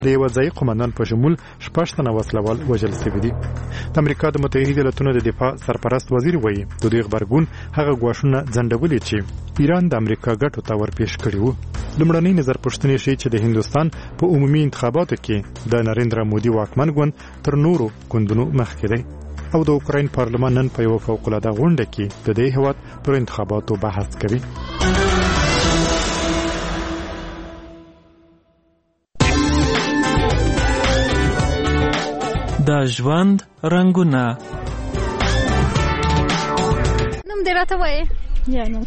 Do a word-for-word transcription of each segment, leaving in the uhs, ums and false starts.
د یو ځای قومندان په شمول شپږ تنه وسلوال وژل شوي دي. د امریکا د متحده ایالاتونو د دفاع سرپرست وزیر وایي د دوی غبرګون هغه ګواښونه ځنډولي چې ایران د امریکا ګټو ته ورپېښ کړي وو. لومړنۍ نظر پوښتنې ښیي چې د هندوستان په عمومي انتخاباتو کې د نریندرا مودي واکمن ګوند تر نورو ګوندونو مخکې دی او د اوکراین پارلمان نن په یوه فوق‌العاده غونډه کې د دې هېواد پر انتخاباتو بحث کوي. د ژوند رنګونه. نوم دې راته وایې؟ یا نوم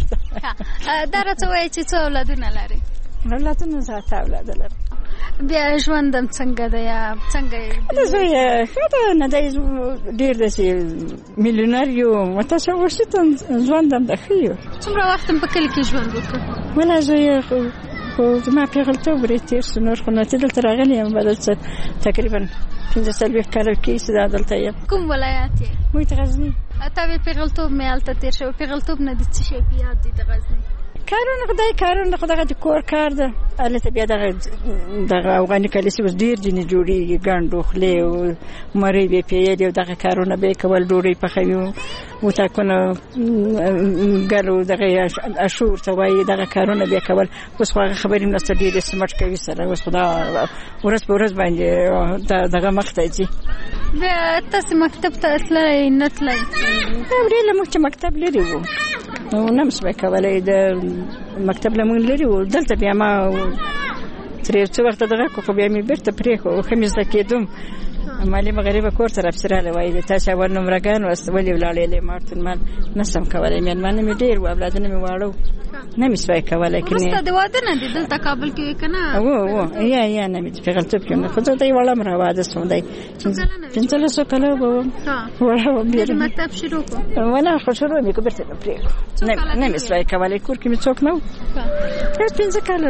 دا راته وایې چې څو اولادونه لرې؟ اولادونه زه اته اولاده لرم. بیا ژوند هم څنګه دی یا څنګه یې؟ زه یې ښه ده نه دی ډېر داسې میلیونر یو متصور شي ژوند هم د ښه یو. څومره وخت هم په کلي کې ژوند وکړ؟ ولا زه یې خو زما پیغلتوب ورې تېر شو نور خو نو چې دلته راغلی یم دلته تقریبا پنځه څلوېښت کاله کېږي چې دا دلته یم. کوم ولایت یې؟ محیط غزني. تا وې پیغلتوب مې هلته تېر شوی. پیغلتوب نه دې څه شی په یاد دی د غزني؟ کارونه خدای کارونه خو دغه د کور کار ده. هلته بیا دغه دغه افغاني کلیسې اوس ډېر ځینې جوړېږي ګنډ خولې او مرۍ به یې پیلې او دغه کارونه به یې کول. ډوډۍ پخوي وطاقونه ګلو دغه اشور ته وایي دغه کارونه به یې کول. اوس خو هغه خبرې هم نشته ډېرې سمټ کوي سره. اوس خو دا ورځ په ورځ باندې دغه مخ ته ځي. بیا تاسې مکتب ته تللی نه تلئ؟ ډېر له موږ چې مکتب لرې وو نو نه م شوی کولی. د مکتب له موږ لرې وو. دلته بیا ما ترې څه وخته دغه کړو خو بیا مې بېرته پرېښو. ښه مې زده کېدم. مالي مغربه کور ته رافسراله وایي د تاسې اول نمرګان واست ولې ولاړې ما ورته ما نه شم کولی. مېلمانه مې ډېر وو اولادونه مې واړه وو نه مې شوی کولی. وروسته د واده نه دي دلته کابل کې وې که نه؟ و و یا یا نه مې د پیغلتوب کې نه خو زه دی وړم را واده شوم. دی پنځلسو کاله به وم وړه وم. بیا مکتب شروع کړو؟ ونه خو شروع مې کړو بېرته مې پرېښو. نه مې شوی کولی. کور کې مې څوک نه و. پنځه کاله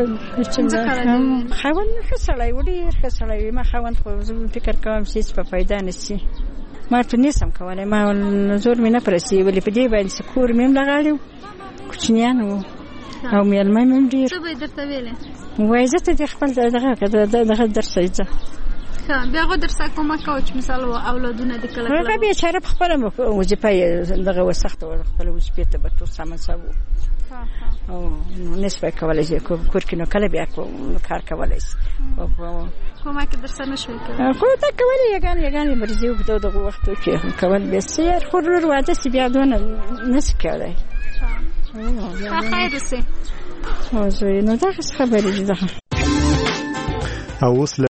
خاوند مې ښه سړی و ډېر ښه سړی وي. ما خاوند خو زه فکر کوم چې هېڅ په فایده نه شي. ما ورته نشم کولی. ما زور مې نه پرسي ولې په دې باندې چې کور مې هم لغاړی و کوچنیان وو او مېلمه مې هم ډېر. څه به یې درته ویلې؟ وایي زه ته دې خپل دغه دغه درس ځه. بیا هغو درسه کومک کوه چې مثال اولادونه دې کله هغه بېچاره په خپله وظیفه یې دغه وه سخته وه. خپله وظیفې ته به ټول سامان صاحب و او نه شوی کولی چې کور کې نو کله بیا کار کولی شي. کومک یې درسه نه شوی کولی؟ خو دا کولې یګانې یګانې مرضي و په دغو وختو کې کول. بیا څه خو ورور واده شي بیا دونه نه شي کولی. ښه خیر اوسې. او زوی نو دغسې خبرې دي دغه. او اوس